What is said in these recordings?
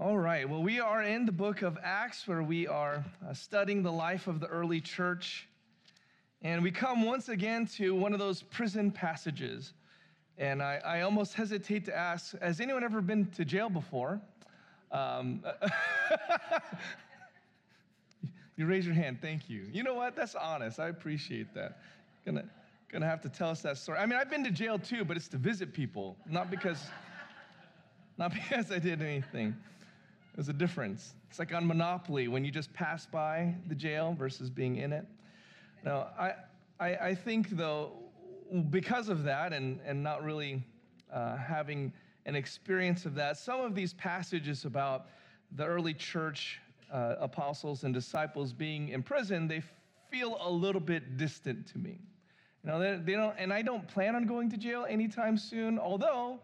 All right, well, we are in the book of Acts where we are studying the life of the early church. And we come once again to one of those prison passages. And I almost hesitate to ask, has anyone ever been to jail before? You raise your hand, thank you. You know what, that's honest, I appreciate that. Gonna have to tell us that story. I mean, I've been to jail too, but it's to visit people, not because I did anything. There's a difference. It's like on Monopoly when you just pass by the jail versus being in it. Now, I think, though, because of that and not really having an experience of that, some of these passages about the early church apostles and disciples being in prison, they feel a little bit distant to me. You know, they don't, and I don't plan on going to jail anytime soon, although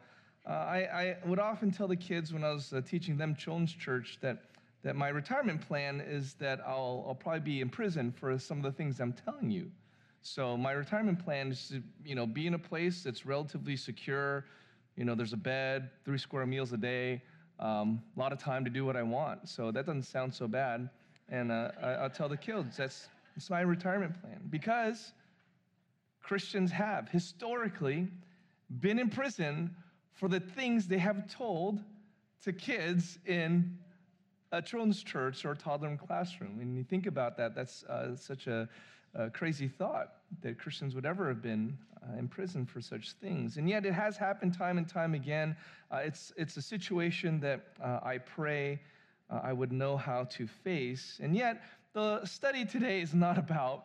I would often tell the kids when I was teaching them children's church that my retirement plan is that I'll probably be in prison for some of the things I'm telling you. So my retirement plan is to, be in a place that's relatively secure. There's a bed, 3 square meals a day, a lot of time to do what I want. So that doesn't sound so bad. And I'll tell the kids that's my retirement plan, because Christians have historically been in prison for the things they have told to kids in a children's church or toddler classroom. When you think about that, that's such a crazy thought that Christians would ever have been in prison for such things. And yet it has happened time and time again. It's a situation that I pray I would know how to face. And yet the study today is not about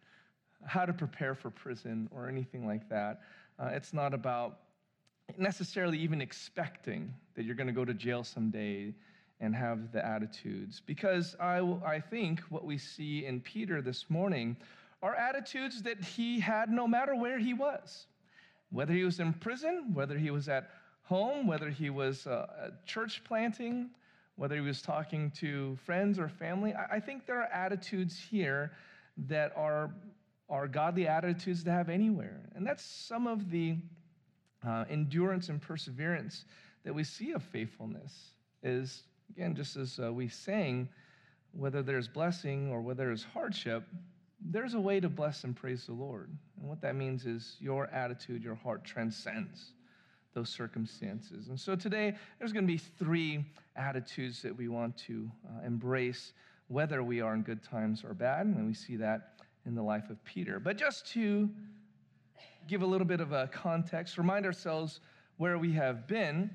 how to prepare for prison or anything like that. It's not about necessarily even expecting that you're going to go to jail someday and have the attitudes. Because I think what we see in Peter this morning are attitudes that he had no matter where he was. Whether he was in prison, whether he was at home, whether he was church planting, whether he was talking to friends or family, I think there are attitudes here that are godly attitudes to have anywhere. And that's some of the endurance and perseverance that we see of faithfulness is, again, just as we sang, whether there's blessing or whether there's hardship, there's a way to bless and praise the Lord. And what that means is your attitude, your heart transcends those circumstances. And so today, there's going to be 3 attitudes that we want to embrace, whether we are in good times or bad, and we see that in the life of Peter. But just to give a little bit of a context, remind ourselves where we have been.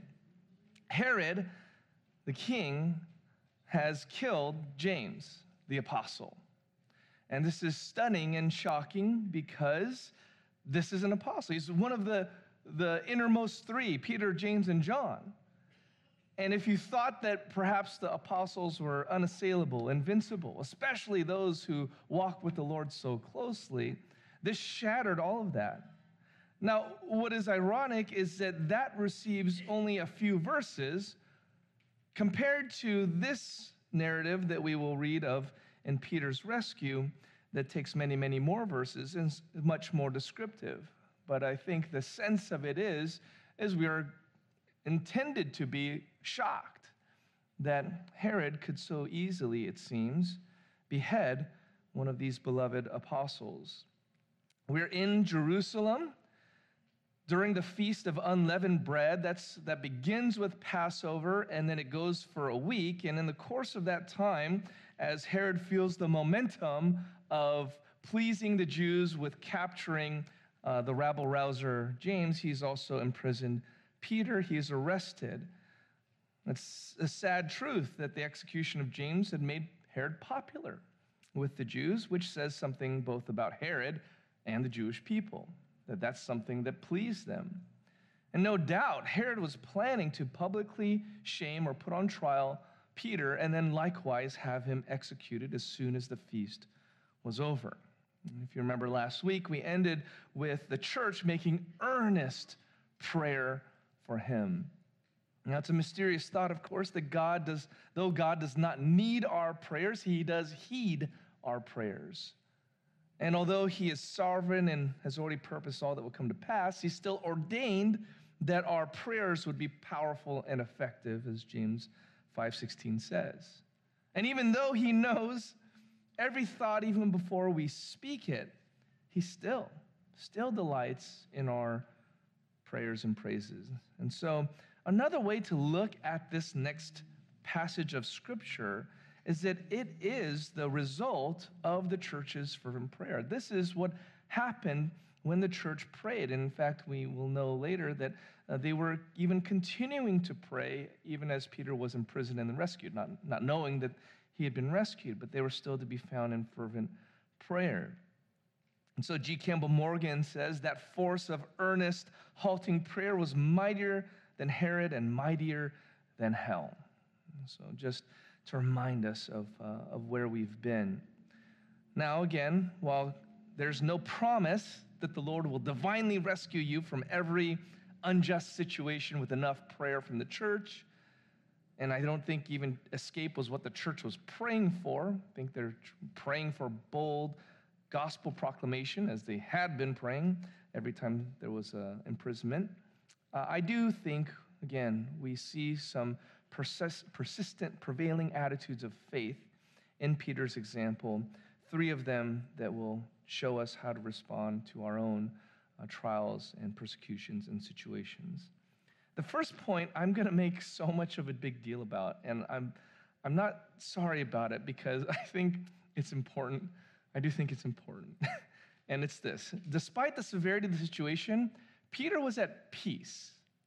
Herod, the king, has killed James, the apostle. And this is stunning and shocking because this is an apostle. He's one of the innermost 3, Peter, James, and John. And if you thought that perhaps the apostles were unassailable, invincible, especially those who walk with the Lord so closely, this shattered all of that. Now, what is ironic is that receives only a few verses compared to this narrative that we will read of in Peter's rescue that takes many, many more verses and is much more descriptive. But I think the sense of it is we are intended to be shocked that Herod could so easily, it seems, behead one of these beloved apostles. We're in Jerusalem during the Feast of Unleavened Bread. That begins with Passover, and then it goes for a week. And in the course of that time, as Herod feels the momentum of pleasing the Jews with capturing the rabble-rouser James, he's also imprisoned Peter. He's arrested. It's a sad truth that the execution of James had made Herod popular with the Jews, which says something both about Herod and the Jewish people, that's something that pleased them. And no doubt, Herod was planning to publicly shame or put on trial Peter and then likewise have him executed as soon as the feast was over. And if you remember last week, we ended with the church making earnest prayer for him. Now, it's a mysterious thought, of course, that though God does not need our prayers, he does heed our prayers. And although he is sovereign and has already purposed all that will come to pass, he still ordained that our prayers would be powerful and effective, as James 5:16 says. And even though he knows every thought even before we speak it, he still delights in our prayers and praises. And so another way to look at this next passage of Scripture is that it is the result of the church's fervent prayer. This is what happened when the church prayed. And in fact, we will know later that they were even continuing to pray even as Peter was imprisoned and then rescued, not knowing that he had been rescued, but they were still to be found in fervent prayer. And so G. Campbell Morgan says that force of earnest, halting prayer was mightier than Herod and mightier than hell. So just to remind us of where we've been. Now, again, while there's no promise that the Lord will divinely rescue you from every unjust situation with enough prayer from the church, and I don't think even escape was what the church was praying for. I think they're praying for bold gospel proclamation, as they had been praying every time there was imprisonment. I do think, again, we see some persistent, prevailing attitudes of faith in Peter's example, 3 of them that will show us how to respond to our own trials and persecutions and situations. The first point I'm going to make so much of a big deal about, and I'm not sorry about it because I think it's important. I do think it's important. And it's this. Despite the severity of the situation, Peter was at peace.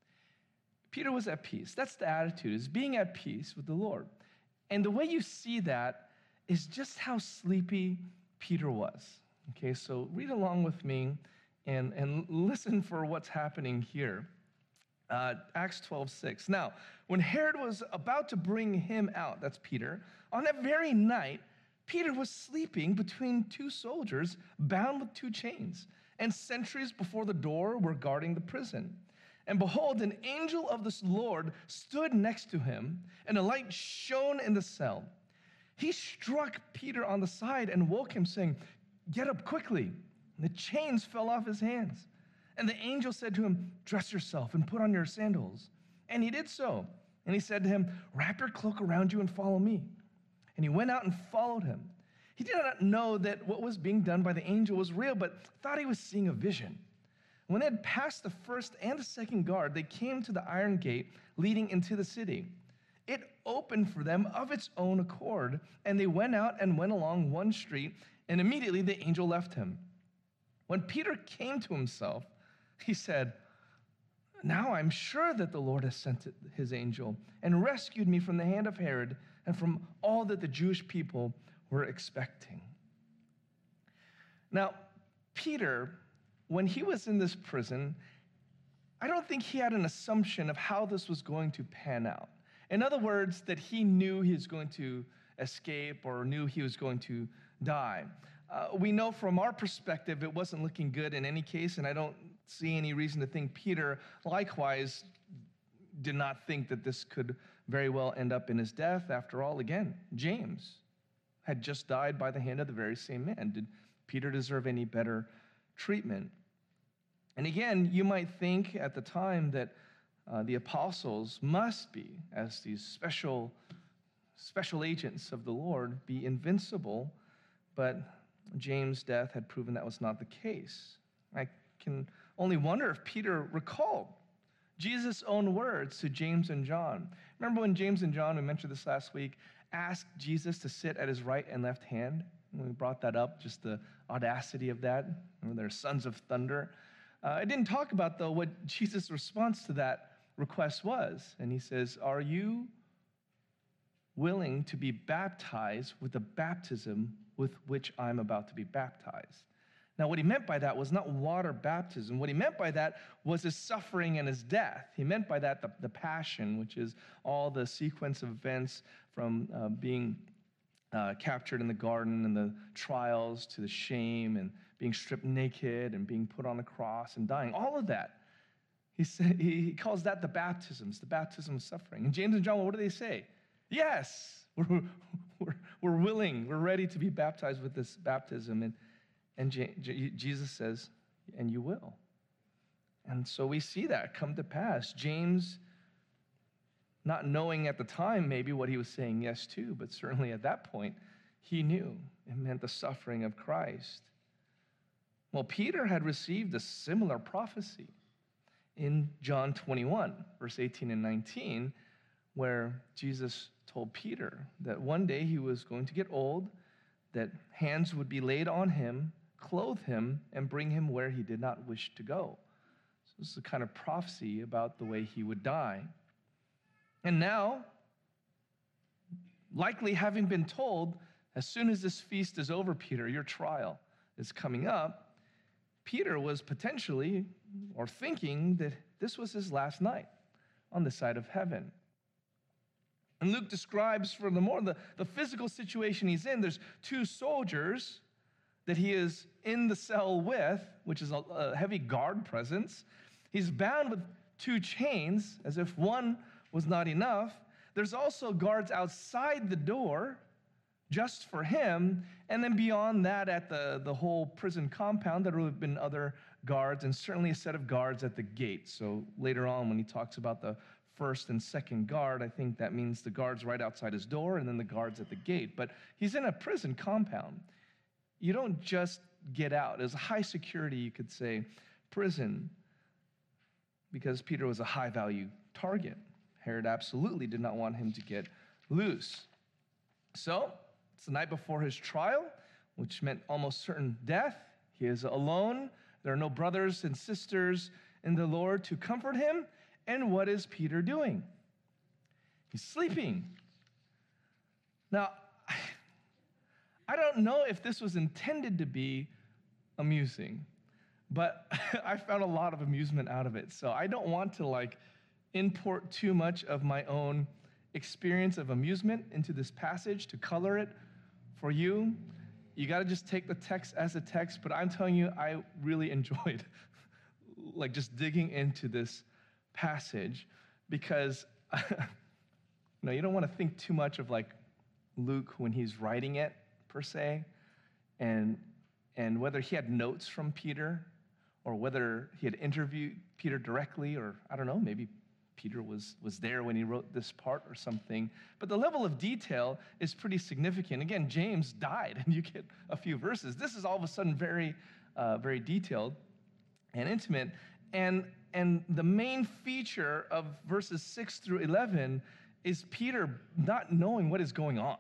Peter was at peace. That's the attitude, is being at peace with the Lord. And the way you see that is just how sleepy Peter was. Okay, so read along with me and listen for what's happening here. Acts 12:6. Now, when Herod was about to bring him out, that's Peter, on that very night, Peter was sleeping between 2 soldiers bound with 2 chains, and sentries before the door were guarding the prison. And behold, an angel of the Lord stood next to him, and a light shone in the cell. He struck Peter on the side and woke him, saying, "Get up quickly." And the chains fell off his hands. And the angel said to him, "Dress yourself and put on your sandals." And he did so. And he said to him, "Wrap your cloak around you and follow me." And he went out and followed him. He did not know that what was being done by the angel was real, but thought he was seeing a vision. When they had passed the first and the second guard, they came to the iron gate leading into the city. It opened for them of its own accord, and they went out and went along one street, and immediately the angel left him. When Peter came to himself, he said, "Now I'm sure that the Lord has sent his angel and rescued me from the hand of Herod and from all that the Jewish people were expecting." Now, Peter, when he was in this prison, I don't think he had an assumption of how this was going to pan out. In other words, that he knew he was going to escape or knew he was going to die. We know from our perspective it wasn't looking good in any case, and I don't see any reason to think Peter likewise did not think that this could very well end up in his death. After all, again, James had just died by the hand of the very same man. Did Peter deserve any better treatment? And again, you might think at the time that the apostles must be, as these special agents of the Lord, be invincible, but James' death had proven that was not the case. I can only wonder if Peter recalled Jesus' own words to James and John. Remember when James and John, we mentioned this last week, asked Jesus to sit at his right and left hand? When we brought that up, just the audacity of that. Remember, they're sons of thunder. I didn't talk about, though, what Jesus' response to that request was. And he says, "Are you willing to be baptized with the baptism with which I'm about to be baptized?" Now, what he meant by that was not water baptism. What he meant by that was his suffering and his death. He meant by that the passion, which is all the sequence of events from being captured in the garden and the trials to the shame and being stripped naked and being put on the cross and dying. All of that. He calls that the baptisms, the baptism of suffering. And James and John, what do they say? Yes, we're willing, we're ready to be baptized with this baptism. And Jesus says, "And you will." And so we see that come to pass. James not knowing at the time maybe what he was saying yes to, but certainly at that point, he knew it meant the suffering of Christ. Well, Peter had received a similar prophecy in John 21, verse 18 and 19, where Jesus told Peter that one day he was going to get old, that hands would be laid on him, clothe him, and bring him where he did not wish to go. So this is a kind of prophecy about the way he would die. And now, likely having been told, as soon as this feast is over, Peter, your trial is coming up, Peter was potentially or thinking that this was his last night on the side of heaven. And Luke describes furthermore the physical situation he's in. There's two soldiers that he is in the cell with, which is a heavy guard presence. He's bound with two chains, as if one was not enough. There's also guards outside the door just for him. And then beyond that, at the whole prison compound, there would have been other guards, and certainly a set of guards at the gate. So later on, when he talks about the first and second guard, I think that means the guards right outside his door and then the guards at the gate. But he's in a prison compound. You don't just get out. It's a high security, you could say, prison, because Peter was a high-value target. Herod absolutely did not want him to get loose. So it's the night before his trial, which meant almost certain death. He is alone. There are no brothers and sisters in the Lord to comfort him. And what is Peter doing? He's sleeping. Now, I don't know if this was intended to be amusing, but I found a lot of amusement out of it. So I don't want to import too much of my own experience of amusement into this passage to color it for you. You got to just take the text as a text, but I'm telling you, I really enjoyed just digging into this passage, because you don't want to think too much of Luke when he's writing it per se, and whether he had notes from Peter or whether he had interviewed Peter directly, or I don't know, maybe Peter was there when he wrote this part or something. But the level of detail is pretty significant. Again, James died, and you get a few verses. This is all of a sudden very, very detailed and intimate. And the main feature of verses 6 through 11 is Peter not knowing what is going on.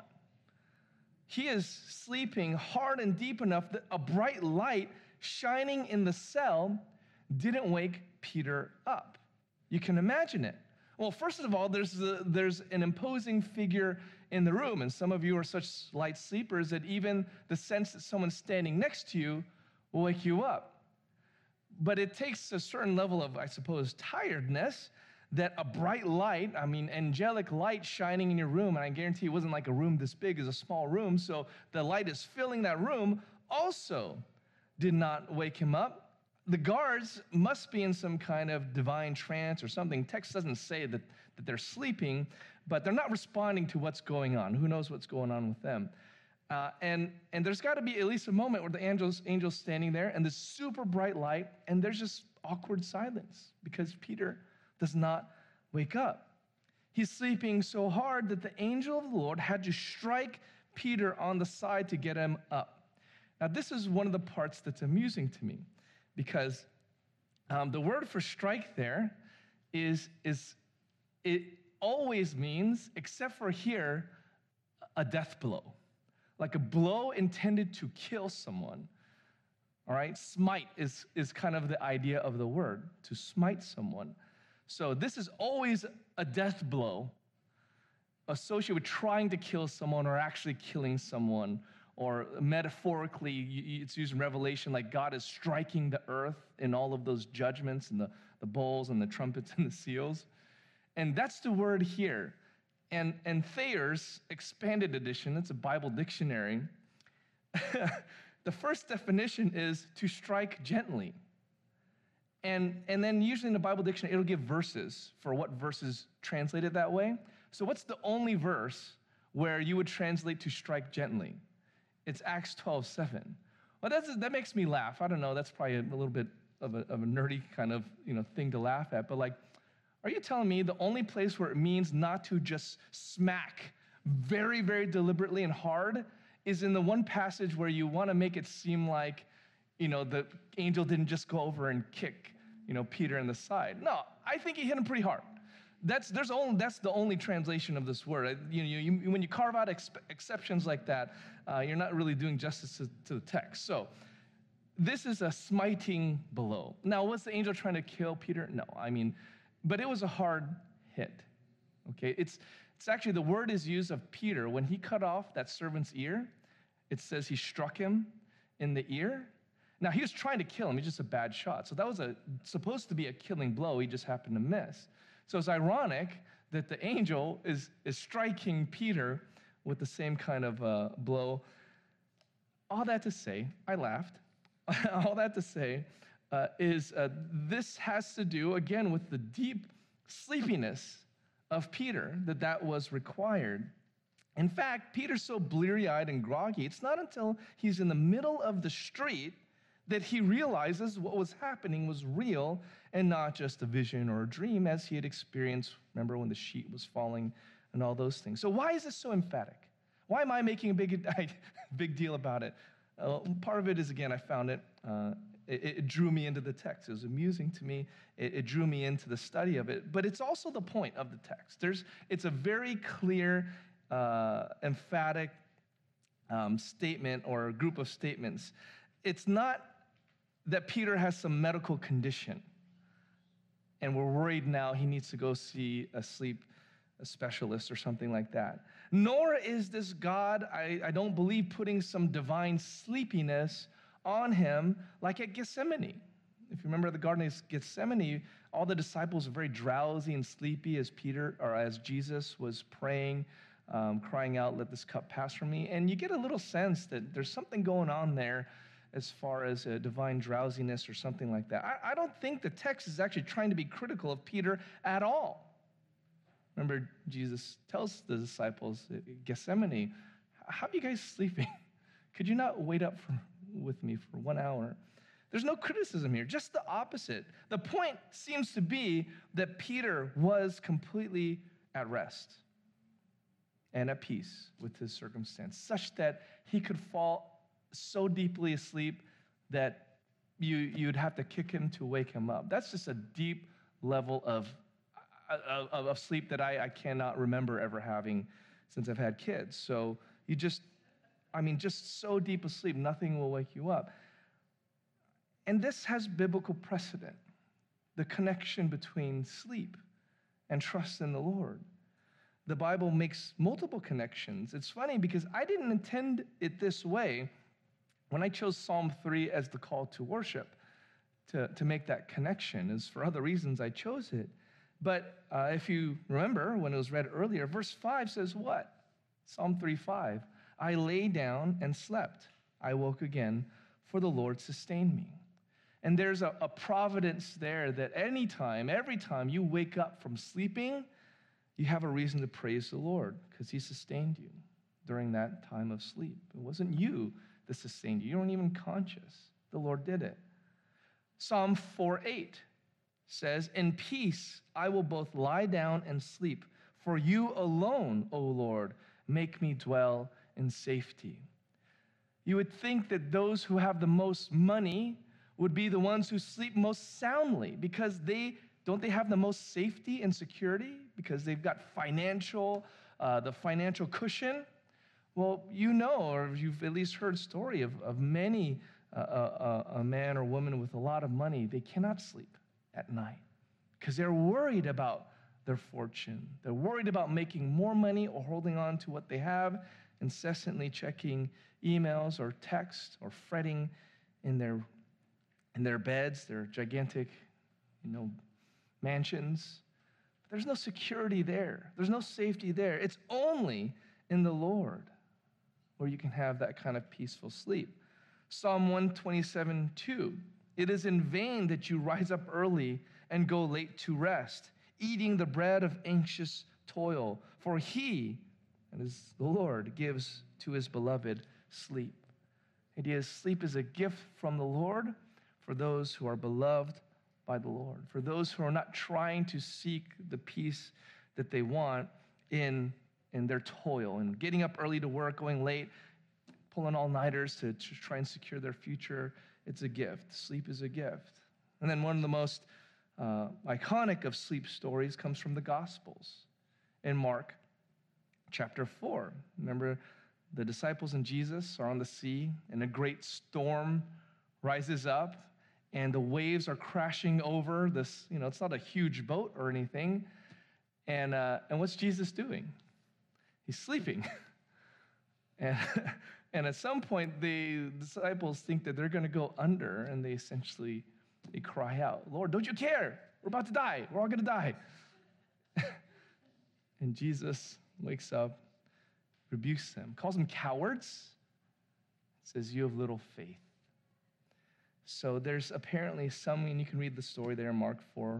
He is sleeping hard and deep enough that a bright light shining in the cell didn't wake Peter up. You can imagine it. Well, first of all, there's an imposing figure in the room, and some of you are such light sleepers that even the sense that someone's standing next to you will wake you up. But it takes a certain level of, I suppose, tiredness that a bright light, angelic light shining in your room, and I guarantee it wasn't like a room this big, it's a small room, so the light is filling that room, also did not wake him up. The guards must be in some kind of divine trance or something. Text doesn't say that they're sleeping, but they're not responding to what's going on. Who knows what's going on with them? And there's got to be at least a moment where the angel's standing there and this super bright light, and there's just awkward silence because Peter does not wake up. He's sleeping so hard that the angel of the Lord had to strike Peter on the side to get him up. Now, this is one of the parts that's amusing to me, because the word for strike there is it always means, except for here, a death blow. Like a blow intended to kill someone. All right? Smite is kind of the idea of the word, to smite someone. So this is always a death blow associated with trying to kill someone or actually killing someone. Or metaphorically, it's used in Revelation like God is striking the earth in all of those judgments and the bowls and the trumpets and the seals. And that's the word here. And Thayer's expanded edition, it's a Bible dictionary, the first definition is to strike gently. And then usually in the Bible dictionary, it'll give verses for what verses translated that way. So what's the only verse where you would translate to strike gently? It's Acts 12:7. Well, that makes me laugh. I don't know, that's probably a little bit of a nerdy kind of thing to laugh at, but Are you telling me the only place where it means not to just smack very, very deliberately and hard is in the one passage where you want to make it seem like, the angel didn't just go over and kick, Peter in the side? No, I think he hit him pretty hard. That's the only translation of this word. When you carve out exceptions like that, you're not really doing justice to the text. So this is a smiting blow. Now, was the angel trying to kill Peter? No, but it was a hard hit. Okay, it's actually, the word is used of Peter when he cut off that servant's ear. It says he struck him in the ear. Now, he was trying to kill him. He's just a bad shot. So that was supposed to be a killing blow. He just happened to miss. So it's ironic that the angel is striking Peter with the same kind of blow. All that to say, I laughed. All that to say is this has to do, again, with the deep sleepiness of Peter that was required. In fact, Peter's so bleary-eyed and groggy, it's not until he's in the middle of the street that he realizes what was happening was real and not just a vision or a dream as he had experienced, remember, when the sheet was falling and all those things. So why is this so emphatic? Why am I making a big deal about it? Part of it is, again, I found it. It drew me into the text. It was amusing to me. It drew me into the study of it. But it's also the point of the text. It's a very clear, emphatic statement or a group of statements. It's not that Peter has some medical condition and we're worried now he needs to go see a sleep specialist or something like that. Nor is this God, I don't believe, putting some divine sleepiness on him like at Gethsemane. If you remember the Garden of Gethsemane, all the disciples were very drowsy and sleepy as Jesus was praying, crying out, "Let this cup pass from me." And you get a little sense that there's something going on there as far as a divine drowsiness or something like that. I don't think the text is actually trying to be critical of Peter at all. Remember, Jesus tells the disciples at Gethsemane, "How are you guys sleeping? Could you not wait up with me for 1 hour?" There's no criticism here, just the opposite. The point seems to be that Peter was completely at rest and at peace with his circumstance, such that he could fall so deeply asleep that you'd have to kick him to wake him up. That's just a deep level of sleep that I cannot remember ever having since I've had kids. So just so deep asleep, nothing will wake you up. And this has biblical precedent, the connection between sleep and trust in the Lord. The Bible makes multiple connections. It's funny because I didn't intend it this way when I chose Psalm 3 as the call to worship, to make that connection. As for other reasons, I chose it. But if you remember when it was read earlier, verse 5 says what? Psalm 3:5, "I lay down and slept. I woke again, for the Lord sustained me." And there's a providence there that every time you wake up from sleeping, you have a reason to praise the Lord because he sustained you during that time of sleep. It wasn't you that sustained you. You weren't even conscious. The Lord did it. Psalm 4:8 says, "In peace I will both lie down and sleep, for you alone, O Lord, make me dwell in safety." You would think that those who have the most money would be the ones who sleep most soundly because they have the most safety and security because they've got the financial cushion. Well, or you've at least heard a story of many, a man or woman with a lot of money, they cannot sleep at night because they're worried about their fortune. They're worried about making more money or holding on to what they have, incessantly checking emails or text or fretting in their beds, their gigantic, mansions. There's no security there. There's no safety there. It's only in the Lord where you can have that kind of peaceful sleep. Psalm 127:2, "It is in vain that you rise up early and go late to rest, eating the bread of anxious toil, for he," that is the Lord, "gives to his beloved sleep." The idea is sleep is a gift from the Lord for those who are beloved by the Lord, for those who are not trying to seek the peace that they want in their toil and getting up early to work, going late, pulling all-nighters to try and secure their future. It's a gift. Sleep is a gift. And then one of the most iconic of sleep stories comes from the Gospels in Mark chapter 4. Remember, the disciples and Jesus are on the sea, and a great storm rises up, and the waves are crashing over this. It's not a huge boat or anything. And what's Jesus doing? He's sleeping. And at some point, the disciples think that they're going to go under, and they cry out, "Lord, don't you care? We're about to die. We're all going to die." And Jesus wakes up, rebukes them, calls them cowards, says, "You have little faith." So there's apparently and you can read the story there in Mark 4.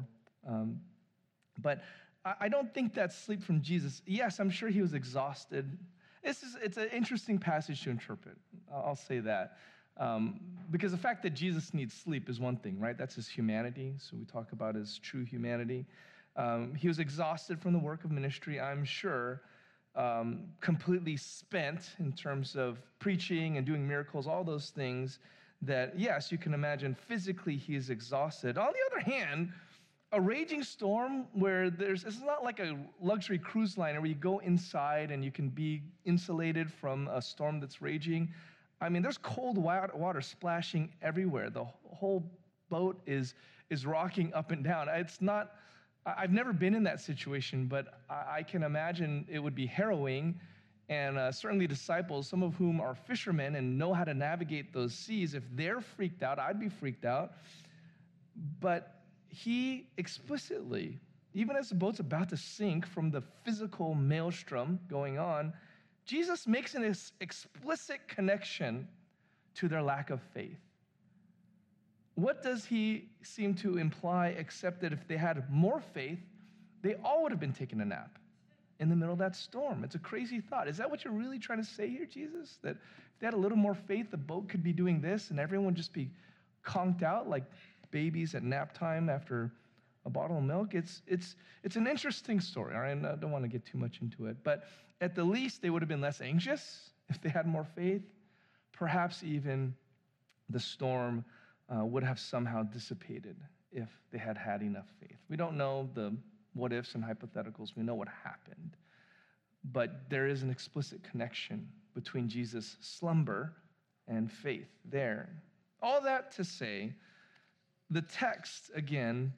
But I don't think that's sleep from Jesus. Yes, I'm sure he was exhausted. It's an interesting passage to interpret. I'll say that. Because the fact that Jesus needs sleep is one thing, right? That's his humanity. So we talk about his true humanity. He was exhausted from the work of ministry, I'm sure, completely spent in terms of preaching and doing miracles, all those things that, yes, you can imagine physically he is exhausted. On the other hand, a raging storm where it's not like a luxury cruise liner where you go inside and you can be insulated from a storm that's raging. I mean, there's cold water splashing everywhere. The whole boat is rocking up and down. I've never been in that situation, but I can imagine it would be harrowing. And certainly disciples, some of whom are fishermen and know how to navigate those seas, if they're freaked out, I'd be freaked out. But he explicitly, even as the boat's about to sink from the physical maelstrom going on, Jesus makes an explicit connection to their lack of faith. What does he seem to imply except that if they had more faith, they all would have been taking a nap in the middle of that storm? It's a crazy thought. Is that what you're really trying to say here, Jesus? That if they had a little more faith, the boat could be doing this and everyone would just be conked out like babies at nap time after a bottle of milk? It's an interesting story, all right? I don't want to get too much into it. But at the least, they would have been less anxious if they had more faith. Perhaps even the storm would have somehow dissipated if they had had enough faith. We don't know the what ifs and hypotheticals. We know what happened. But there is an explicit connection between Jesus' slumber and faith there. All that to say, the text, again,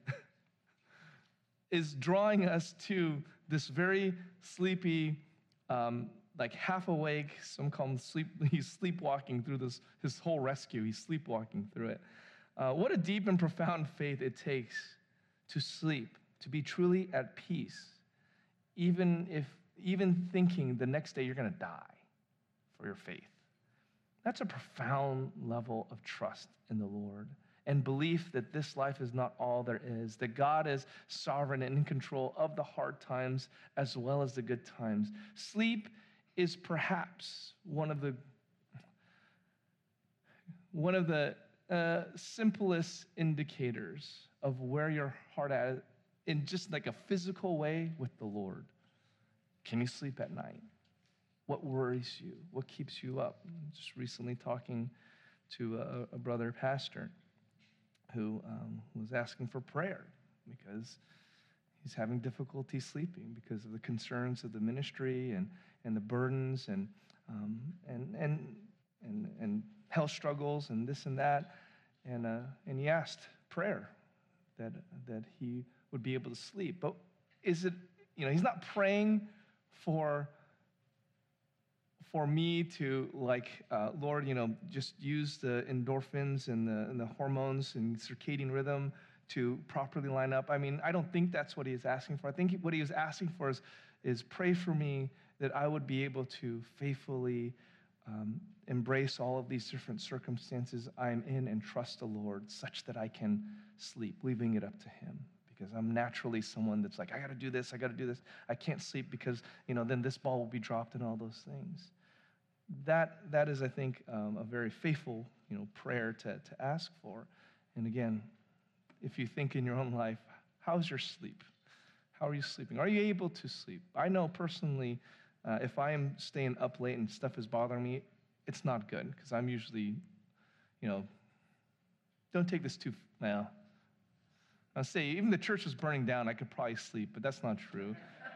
is drawing us to this very sleepy, like half awake, some call him he's sleepwalking through his whole rescue. He's sleepwalking through it. What a deep and profound faith it takes to sleep, to be truly at peace, even thinking the next day you're going to die for your faith. That's a profound level of trust in the Lord and belief that this life is not all there is, that God is sovereign and in control of the hard times as well as the good times. Sleep is perhaps one of the simplest indicators of where your heart is in just like a physical way with the Lord. Can you sleep at night? What worries you? What keeps you up? Just recently talking to a brother pastor who was asking for prayer because he's having difficulty sleeping because of the concerns of the ministry and the burdens and health struggles and this and that. And he asked prayer that he would be able to sleep. But is it, he's not praying for me to Lord, just use the endorphins and the hormones and circadian rhythm to properly line up. I mean, I don't think that's what he is asking for. I think what he was asking for is pray for me that I would be able to faithfully embrace all of these different circumstances I'm in and trust the Lord such that I can sleep, leaving it up to him. Because I'm naturally someone that's like, I got to do this. I can't sleep because, then this ball will be dropped and all those things. That is, I think, a very faithful, prayer to ask for. And again, if you think in your own life, how's your sleep? How are you sleeping? Are you able to sleep? I know personally, if I am staying up late and stuff is bothering me, it's not good because I'm usually, don't take this too, well, I'll say even the church was burning down, I could probably sleep, but that's not true.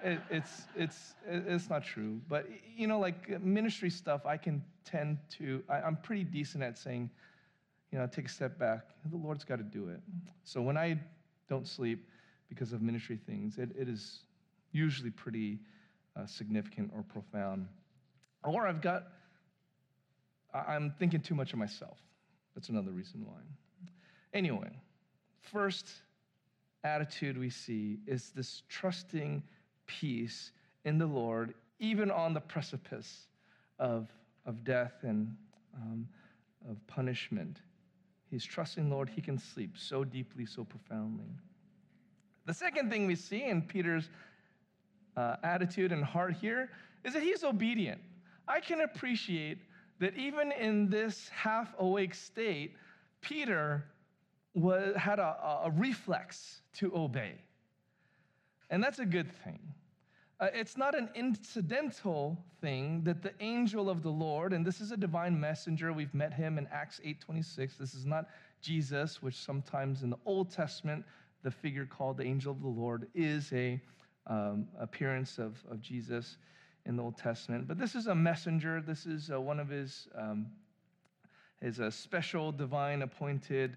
It's not true. But, like ministry stuff, I can tend to, I'm pretty decent at saying, take a step back. The Lord's got to do it. So when I don't sleep because of ministry things, it is usually pretty significant or profound. Or I'm thinking too much of myself. That's another reason why. Anyway, first attitude we see is this trusting peace in the Lord, even on the precipice of death and of punishment. He's trusting the Lord. He can sleep so deeply, so profoundly. The second thing we see in Peter's attitude and heart here is that he's obedient. I can appreciate that even in this half-awake state, Peter had a reflex to obey. And that's a good thing. It's not an incidental thing that the angel of the Lord, and this is a divine messenger, we've met him in Acts 8:26. This is not Jesus, which sometimes in the Old Testament, the figure called the angel of the Lord is a appearance of Jesus in the Old Testament. But this is a messenger. This is one of his special divine appointed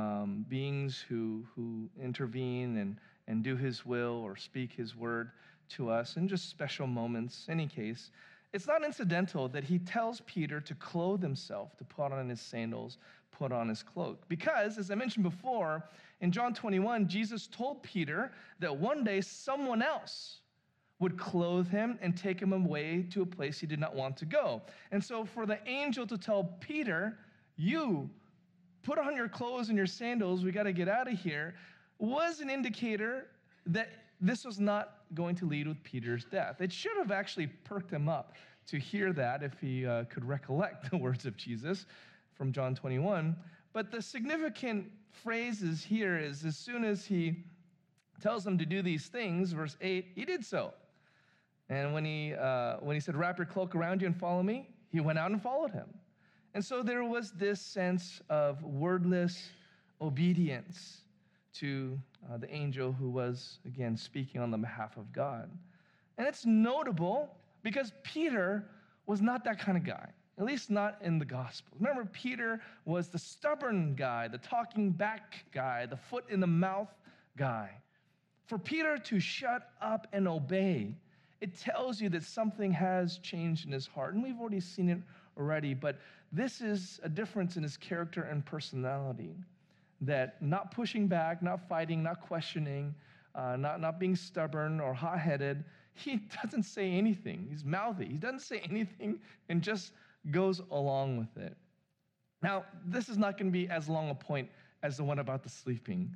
beings who intervene and do his will or speak his word to us in just special moments. In any case, it's not incidental that he tells Peter to clothe himself, to put on his sandals, put on his cloak. Because, as I mentioned before, in John 21, Jesus told Peter that one day someone else would clothe him and take him away to a place he did not want to go. And so for the angel to tell Peter, you put on your clothes and your sandals, we got to get out of here, was an indicator that this was not going to lead with Peter's death. It should have actually perked him up to hear that if he could recollect the words of Jesus from John 21. But the significant phrases here is as soon as he tells them to do these things, verse 8, he did so. And when he said, wrap your cloak around you and follow me, he went out and followed him. And so there was this sense of wordless obedience to the angel who was, again, speaking on the behalf of God. And it's notable because Peter was not that kind of guy, at least not in the Gospels. Remember, Peter was the stubborn guy, the talking back guy, the foot in the mouth guy. For Peter to shut up and obey, it tells you that something has changed in his heart. And we've already seen it already, but this is a difference in his character and personality. That not pushing back, not fighting, not questioning, not being stubborn or hot-headed, he doesn't say anything. He's mouthy. He doesn't say anything and just goes along with it. Now, this is not going to be as long a point as the one about the sleeping.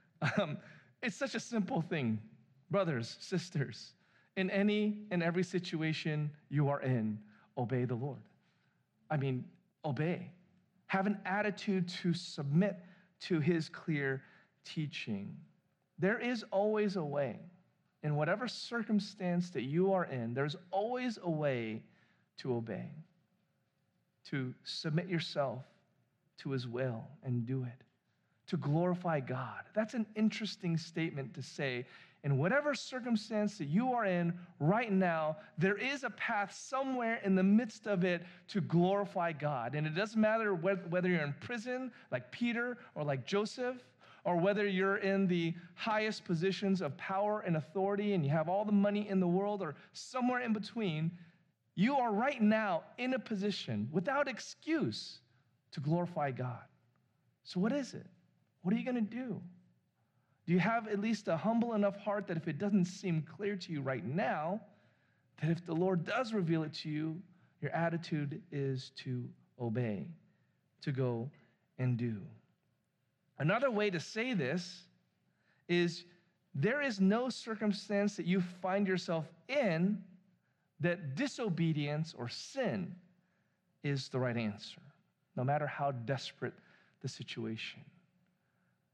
It's such a simple thing. Brothers, sisters, in any and every situation you are in, obey the Lord. I mean, obey. Have an attitude to submit to his clear teaching. There is always a way. In whatever circumstance that you are in, there's always a way to obey, to submit yourself to his will and do it, to glorify God. That's an interesting statement to say. In whatever circumstance that you are in right now, there is a path somewhere in the midst of it to glorify God. And it doesn't matter whether you're in prison like Peter or like Joseph, or whether you're in the highest positions of power and authority and you have all the money in the world or somewhere in between, you are right now in a position without excuse to glorify God. So what is it? What are you going to do? Do you have at least a humble enough heart that if it doesn't seem clear to you right now, that if the Lord does reveal it to you, your attitude is to obey, to go and do? Another way to say this is there is no circumstance that you find yourself in that disobedience or sin is the right answer, no matter how desperate the situation.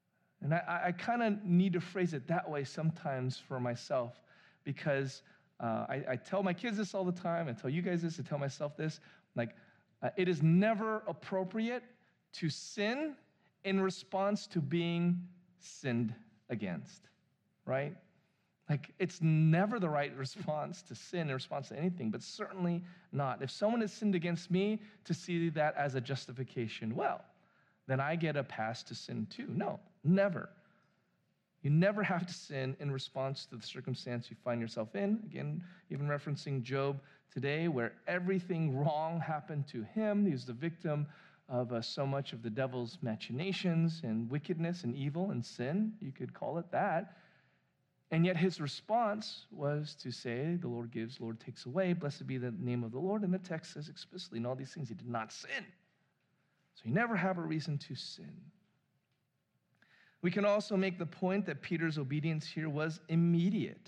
And I kind of need to phrase it that way sometimes for myself, because I tell my kids this all the time. I tell you guys this. I tell myself this. Like, it is never appropriate to sin in response to being sinned against, right? Like, it's never the right response to sin in response to anything, but certainly not. If someone has sinned against me, to see that as a justification, well, then I get a pass to sin too. No, never. You never have to sin in response to the circumstance you find yourself in. Again, even referencing Job today, where everything wrong happened to him. He was the victim of so much of the devil's machinations and wickedness and evil and sin. You could call it that. And yet his response was to say, the Lord gives, the Lord takes away. Blessed be the name of the Lord. And the text says explicitly in all these things, he did not sin. So you never have a reason to sin. We can also make the point that Peter's obedience here was immediate.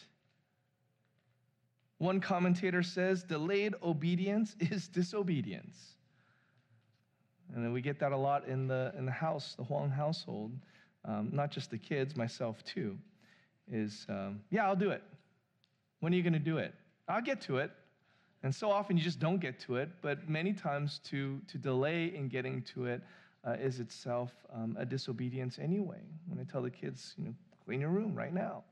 One commentator says, delayed obedience is disobedience. And we get that a lot in the house, the Huang household, not just the kids, myself too, is, yeah, I'll do it. When are you going to do it? I'll get to it. And so often you just don't get to it, but many times to delay in getting to it is itself a disobedience anyway. When I tell the kids, clean your room right now.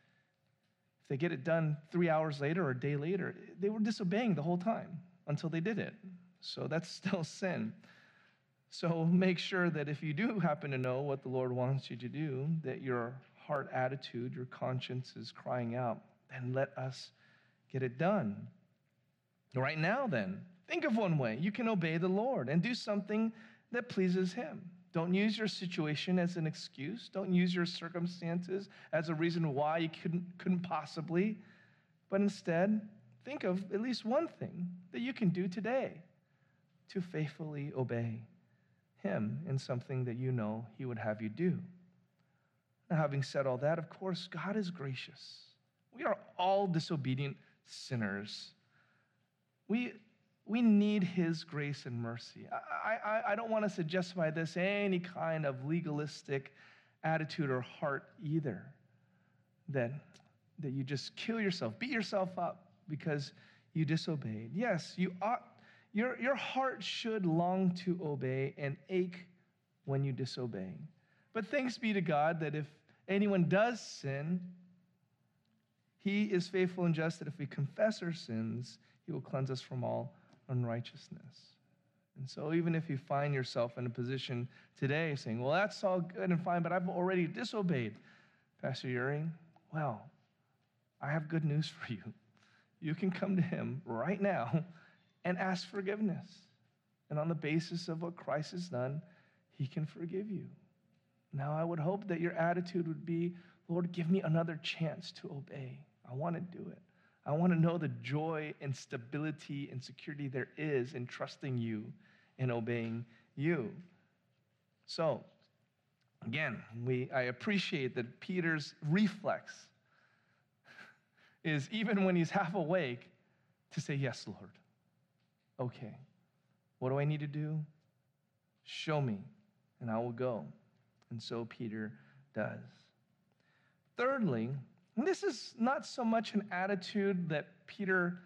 If they get it done 3 hours later or a day later, they were disobeying the whole time until they did it. So that's still sin. So make sure that if you do happen to know what the Lord wants you to do, that your heart attitude, your conscience is crying out, then let us get it done. Right now then, think of one way you can obey the Lord and do something that pleases him. Don't use your situation as an excuse. Don't use your circumstances as a reason why you couldn't possibly. But instead, think of at least one thing that you can do today to faithfully obey him in something that you know he would have you do. Now, having said all that, of course, God is gracious. We are all disobedient sinners. We need his grace and mercy. I don't want us to justify this any kind of legalistic attitude or heart either, that you just kill yourself, beat yourself up because you disobeyed. Yes, you ought. Your heart should long to obey and ache when you disobey. But thanks be to God that if anyone does sin, he is faithful and just, that if we confess our sins, he will cleanse us from all unrighteousness. And so even if you find yourself in a position today saying, well, that's all good and fine, but I've already disobeyed, Pastor Uri, well, I have good news for you. You can come to him right now and ask forgiveness. And on the basis of what Christ has done, he can forgive you. Now, I would hope that your attitude would be, Lord, give me another chance to obey. I want to do it. I want to know the joy and stability and security there is in trusting you and obeying you. So, again, I appreciate that Peter's reflex is, even when he's half awake, to say, yes, Lord. Okay, what do I need to do? Show me, and I will go. And so Peter does. Thirdly, and this is not so much an attitude that Peter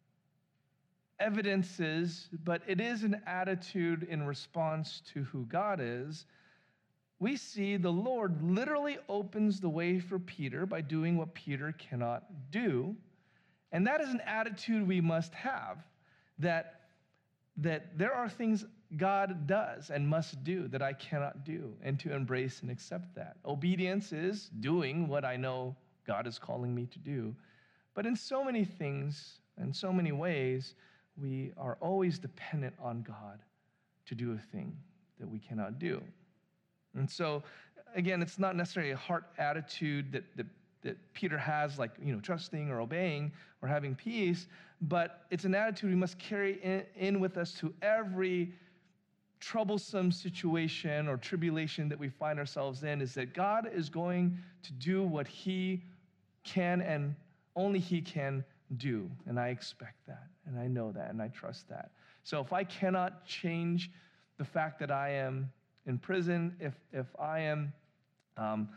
evidences, but it is an attitude in response to who God is. We see the Lord literally opens the way for Peter by doing what Peter cannot do. And that is an attitude we must have, that there are things God does and must do that I cannot do, and to embrace and accept that. Obedience is doing what I know God is calling me to do. But in so many things, in so many ways, we are always dependent on God to do a thing that we cannot do. And so, again, it's not necessarily a heart attitude that Peter has, like, trusting or obeying or having peace, but it's an attitude we must carry in with us to every troublesome situation or tribulation that we find ourselves in, is that God is going to do what he can and only he can do. And I expect that, and I know that, and I trust that. So if I cannot change the fact that I am in prison, if I am um,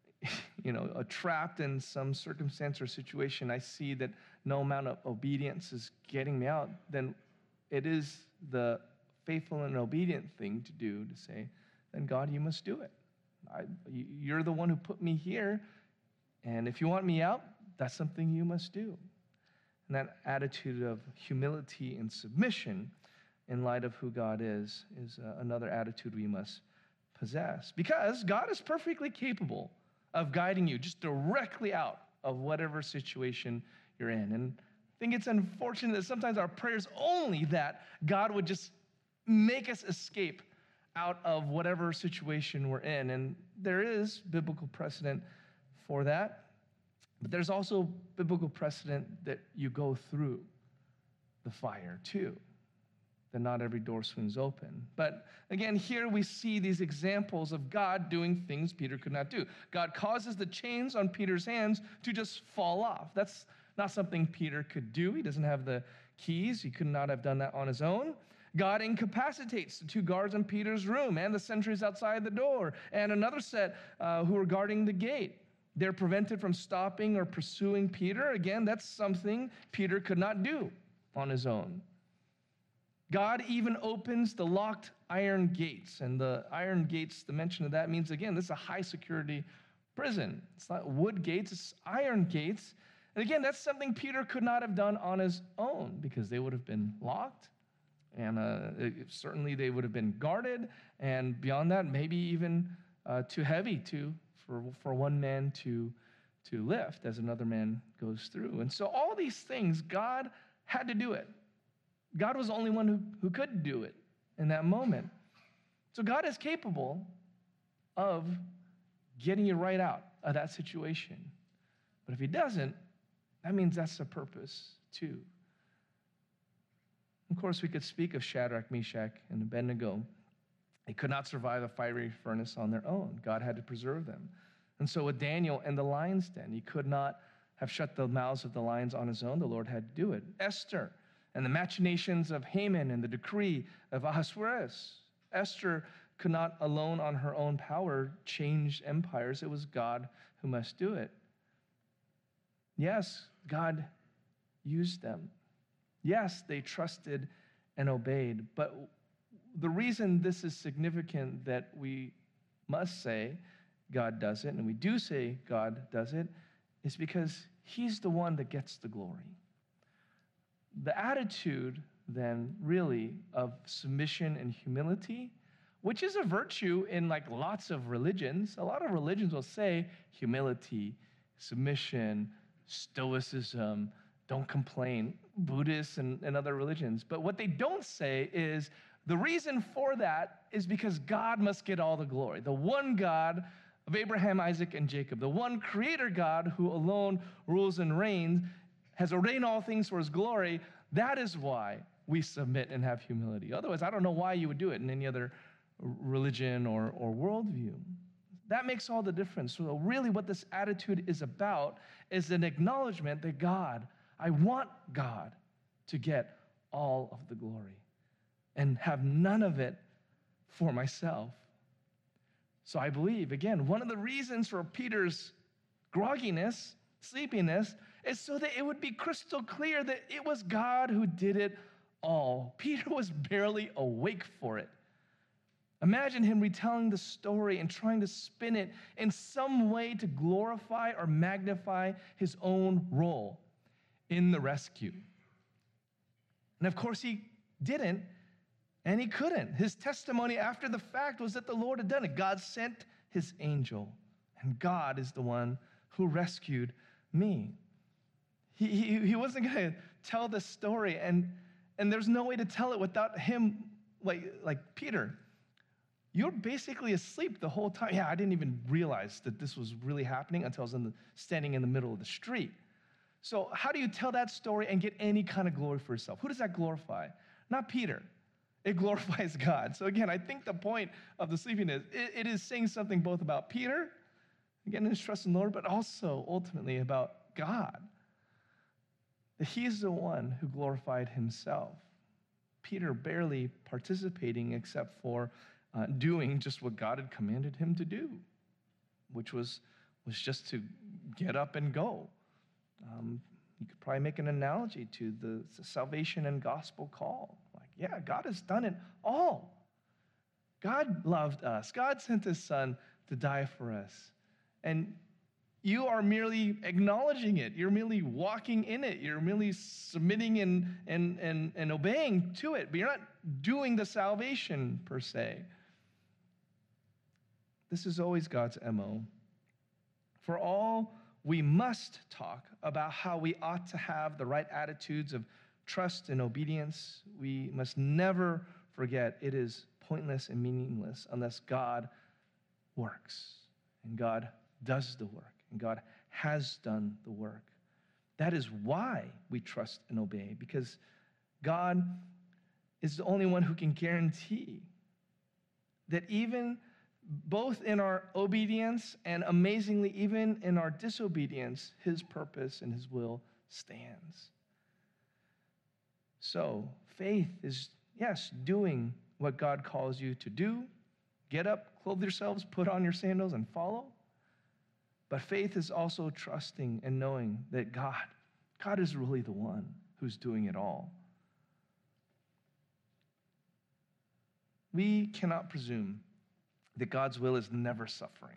trapped in some circumstance or situation, I see that no amount of obedience is getting me out, then it is the faithful and obedient thing to do to say, then God, you must do it. You're the one who put me here, and if you want me out, that's something you must do. And that attitude of humility and submission in light of who God is another attitude we must possess. Because God is perfectly capable of guiding you just directly out of whatever situation you're in. And I think it's unfortunate that sometimes our prayers only that God would just make us escape out of whatever situation we're in. And there is biblical precedent for that. But there's also biblical precedent that you go through the fire too, that not every door swings open. But again, here we see these examples of God doing things Peter could not do. God causes the chains on Peter's hands to just fall off. That's not something Peter could do. He doesn't have the keys. He could not have done that on his own. God incapacitates the 2 guards in Peter's room and the sentries outside the door and another set who were guarding the gate. They're prevented from stopping or pursuing Peter. Again, that's something Peter could not do on his own. God even opens the locked iron gates. And the iron gates, the mention of that means, again, this is a high security prison. It's not wood gates, it's iron gates. And again, that's something Peter could not have done on his own because they would have been locked. And certainly they would have been guarded. And beyond that, maybe even too heavy for one man to lift as another man goes through. And so all these things, God had to do it. God was the only one who could do it in that moment. So God is capable of getting you right out of that situation. But if he doesn't, that means that's the purpose too. Of course, we could speak of Shadrach, Meshach, and Abednego. They could not survive a fiery furnace on their own. God had to preserve them. And so with Daniel and the lion's den, he could not have shut the mouths of the lions on his own. The Lord had to do it. Esther and the machinations of Haman and the decree of Ahasuerus. Esther could not alone on her own power change empires. It was God who must do it. Yes, God used them. Yes, they trusted and obeyed. But the reason this is significant that we must say God does it, and we do say God does it, is because he's the one that gets the glory. The attitude, then, really, of submission and humility, which is a virtue in lots of religions. A lot of religions will say humility, submission, stoicism, don't complain, Buddhists and other religions. But what they don't say is the reason for that is because God must get all the glory. The one God of Abraham, Isaac, and Jacob, the one creator God who alone rules and reigns, has ordained all things for his glory. That is why we submit and have humility. Otherwise, I don't know why you would do it in any other religion or worldview. That makes all the difference. So really what this attitude is about is an acknowledgement that God, I want God to get all of the glory and have none of it for myself. So I believe, again, one of the reasons for Peter's grogginess, sleepiness, is so that it would be crystal clear that it was God who did it all. Peter was barely awake for it. Imagine him retelling the story and trying to spin it in some way to glorify or magnify his own role in the rescue. And of course, he didn't, and he couldn't. His testimony after the fact was that the Lord had done it. God sent his angel, and God is the one who rescued me. He wasn't going to tell the story, and there's no way to tell it without him, like Peter. You're basically asleep the whole time. Yeah, I didn't even realize that this was really happening until I was standing in the middle of the street. So how do you tell that story and get any kind of glory for yourself? Who does that glorify? Not Peter. It glorifies God. So again, I think the point of the sleepiness, it is saying something both about Peter, again, in his trust in the Lord, but also ultimately about God. That he is the one who glorified himself. Peter barely participating except for doing just what God had commanded him to do. which was just to get up and go. You could probably make an analogy to the salvation and gospel call. Like, yeah, God has done it all. God loved us. God sent his son to die for us. And you are merely acknowledging it. You're merely walking in it. You're merely submitting and obeying to it. But you're not doing the salvation per se. This is always God's MO. For all, we must talk about how we ought to have the right attitudes of trust and obedience. We must never forget it is pointless and meaningless unless God works and God does the work and God has done the work. That is why we trust and obey, because God is the only one who can guarantee that even both in our obedience and amazingly even in our disobedience, his purpose and his will stands. So faith is, yes, doing what God calls you to do. Get up, clothe yourselves, put on your sandals, and follow. But faith is also trusting and knowing that God is really the one who's doing it all. We cannot presume that God's will is never suffering.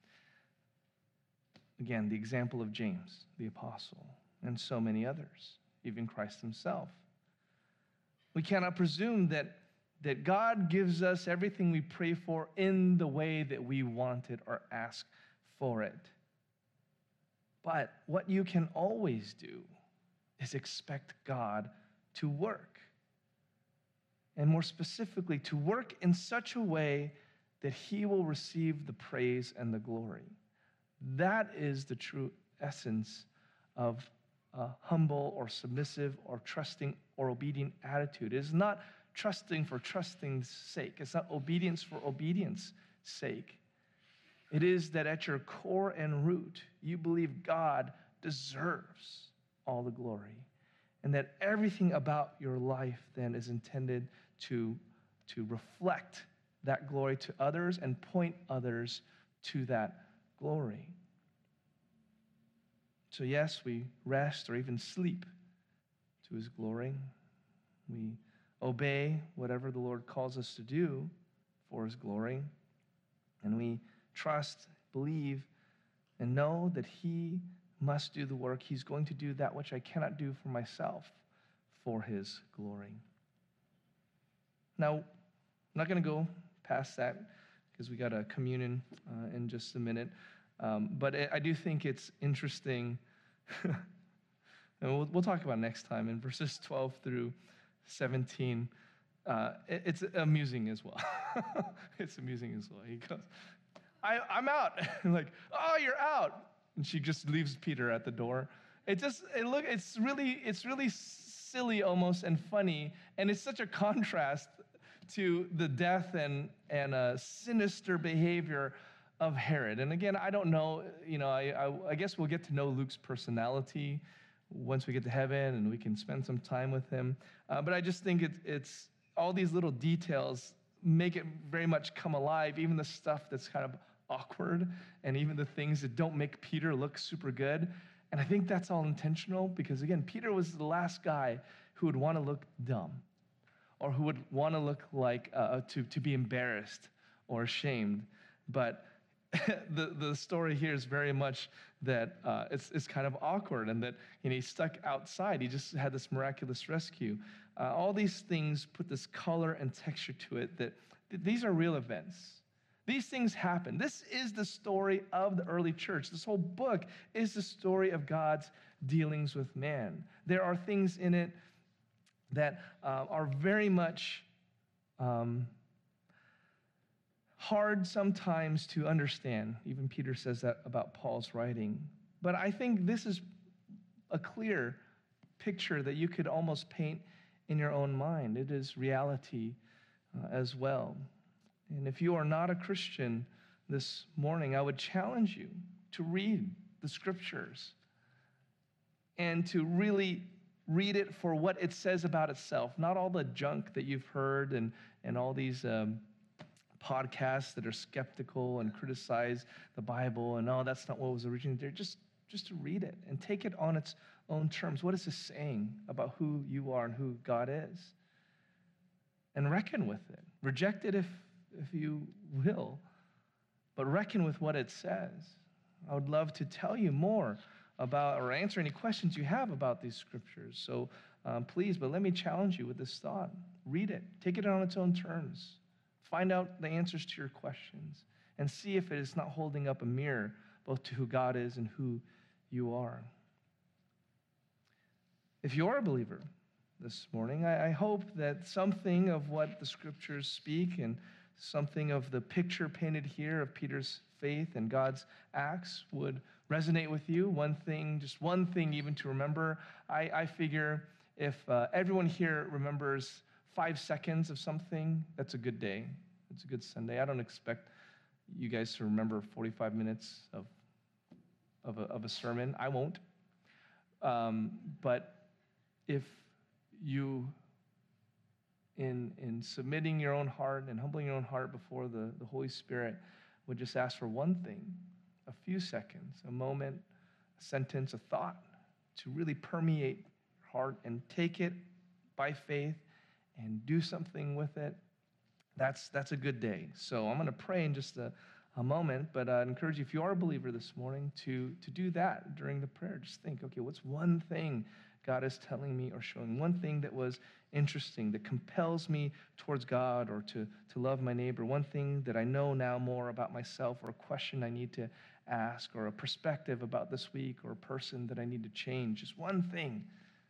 Again, the example of James, the apostle, and so many others, even Christ himself. We cannot presume that God gives us everything we pray for in the way that we want it or ask for it. But what you can always do is expect God to work. And more specifically, to work in such a way that he will receive the praise and the glory. That is the true essence of a humble or submissive or trusting or obedient attitude. It is not trusting for trusting's sake. It's not obedience for obedience sake. It is that at your core and root, you believe God deserves all the glory, and that everything about your life then is intended to reflect that glory to others and point others to that glory. So yes, we rest or even sleep to his glory. We obey whatever the Lord calls us to do for his glory. And we trust, believe, and know that he must do the work. He's going to do that which I cannot do for myself for his glory. Now, I'm not going to go past that because we got a communion in just a minute. But I do think it's interesting, and we'll talk about next time in verses 12 through 17. It's amusing as well. It's amusing as well. He goes, I'm out. I'm like, oh, you're out. And she just leaves Peter at the door. It's really silly almost and funny, and it's such a contrast to the death and sinister behavior of Herod. And again, I don't know, I guess we'll get to know Luke's personality once we get to heaven and we can spend some time with him. But I just think it's all these little details make it very much come alive, even the stuff that's kind of awkward and even the things that don't make Peter look super good. And I think that's all intentional because, again, Peter was the last guy who would want to look dumb or who would want to look like, to be embarrassed or ashamed. But the story here is very much that it's kind of awkward and that he's stuck outside. He just had this miraculous rescue. All these things put this color and texture to it that these are real events. These things happen. This is the story of the early church. This whole book is the story of God's dealings with man. There are things in it that are very much hard sometimes to understand. Even Peter says that about Paul's writing. But I think this is a clear picture that you could almost paint in your own mind. It is reality as well. And if you are not a Christian this morning, I would challenge you to read the scriptures and to really read it for what it says about itself, not all the junk that you've heard and all these podcasts that are skeptical and criticize the Bible and, oh, that's not what was originally there. Just to read it and take it on its own terms. What is this saying about who you are and who God is? And reckon with it. Reject it if you will, but reckon with what it says. I would love to tell you more about or answer any questions you have about these scriptures. So please, but let me challenge you with this thought. Read it. Take it on its own terms. Find out the answers to your questions and see if it is not holding up a mirror both to who God is and who you are. If you are a believer this morning, I hope that something of what the scriptures speak and something of the picture painted here of Peter's faith and God's acts would resonate with you. One thing, just one thing even to remember. I figure if everyone here remembers 5 seconds of something, that's a good day. It's a good Sunday. I don't expect you guys to remember 45 minutes of a sermon. I won't. But if you, in submitting your own heart and humbling your own heart before the Holy Spirit, would just ask for one thing, a few seconds, a moment, a sentence, a thought, to really permeate your heart and take it by faith and do something with it, that's a good day. So I'm going to pray in just a moment, but I'd encourage you, if you are a believer this morning, to do that during the prayer. Just think, okay, what's one thing God is telling me or showing? One thing that was interesting, that compels me towards God or to love my neighbor. One thing that I know now more about myself, or a question I need to ask, or a perspective about this week, or a person that I need to change. Just one thing,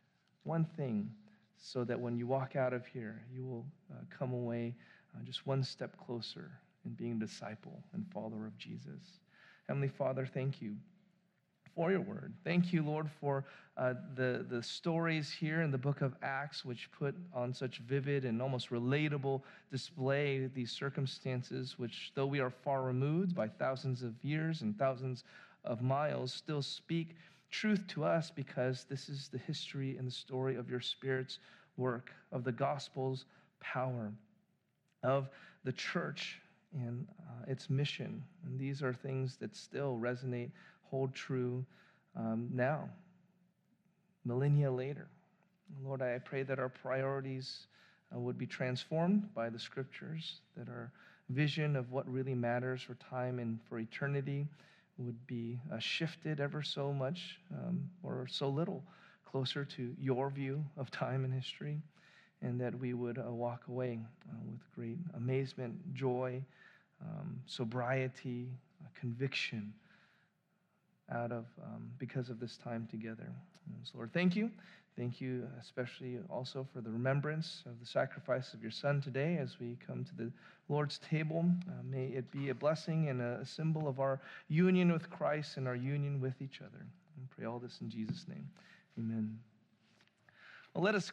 so that when you walk out of here, you will come away just one step closer in being a disciple and follower of Jesus. Heavenly Father, thank you for your word. Thank you, Lord, for the stories here in the book of Acts, which put on such vivid and almost relatable display these circumstances, which, though we are far removed by thousands of years and thousands of miles, still speak truth to us, because this is the history and the story of your Spirit's work, of the gospel's power, of the church and its mission. And these are things that still resonate, hold true now, millennia later. Lord, I pray that our priorities would be transformed by the scriptures, that our vision of what really matters for time and for eternity would be shifted ever so much or so little closer to your view of time and history, and that we would walk away with great amazement, joy, sobriety, conviction out of because of this time together. And so, Lord, thank you. Thank you especially also for the remembrance of the sacrifice of your Son today as we come to the Lord's table. May it be a blessing and a symbol of our union with Christ and our union with each other. And pray all this in Jesus' name. Amen. Well, let us